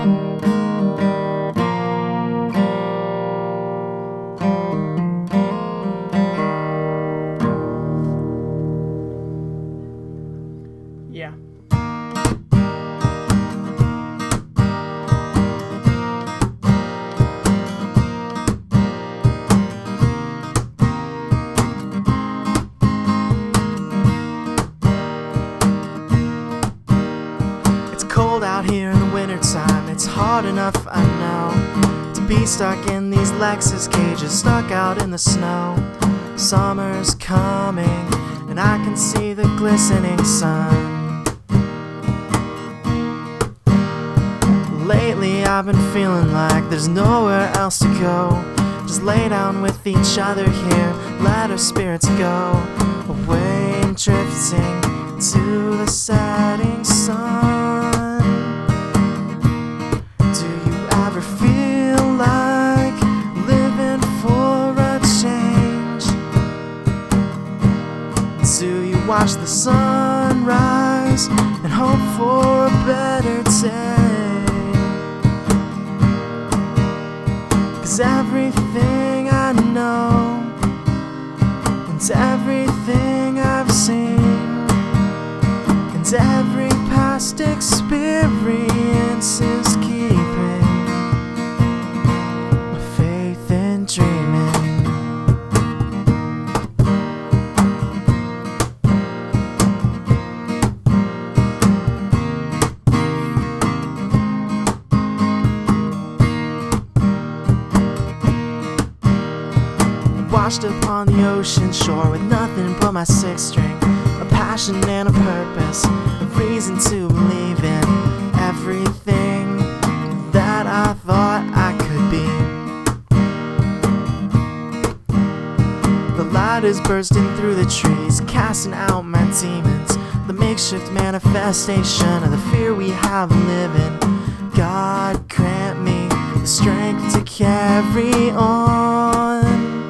Yeah. It's cold out here in the wintertime. It's hard enough, I know, to be stuck in these Lexus cages, stuck out in the snow. Summer's coming, and I can see the glistening sun. Lately I've been feeling like there's nowhere else to go. Just lay down with each other here, let our spirits go away and drifting to the setting sun. Do you ever feel like living for a change? Do you watch the sun rise and hope for a better day? 'Cause everything I know and everything I've seen and every past experience is keeping my faith in dreaming. Washed up on the ocean shore with nothing but my sixth string, a passion and a purpose, a reason to believe in everything that I thought I could be. The light is bursting through the trees, casting out my demons, the makeshift manifestation of the fear we have living. God grant me the strength to carry on.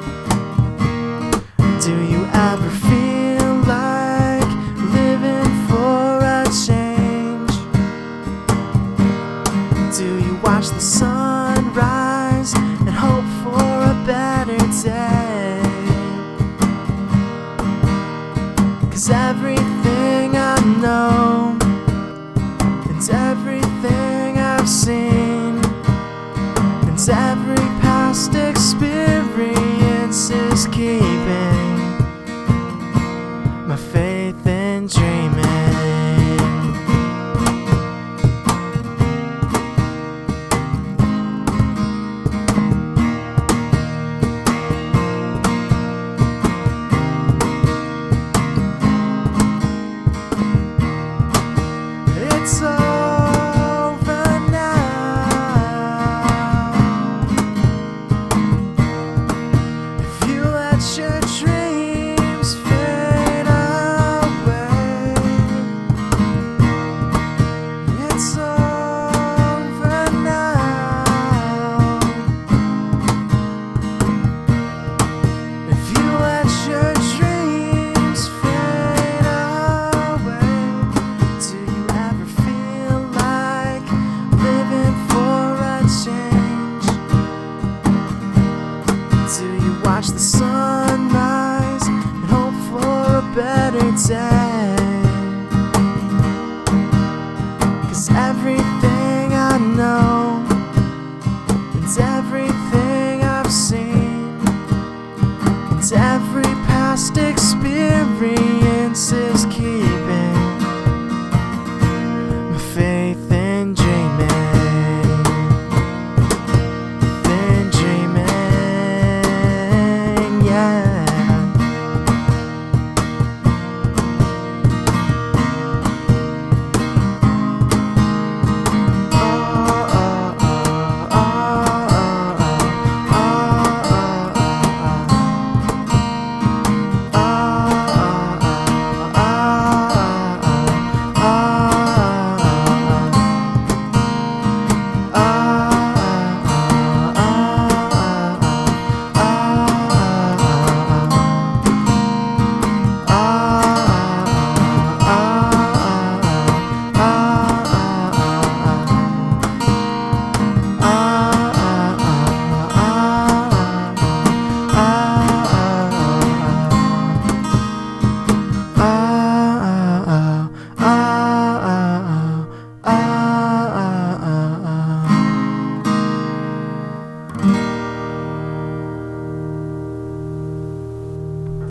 Do you ever feel like living for a change? Do you watch the sun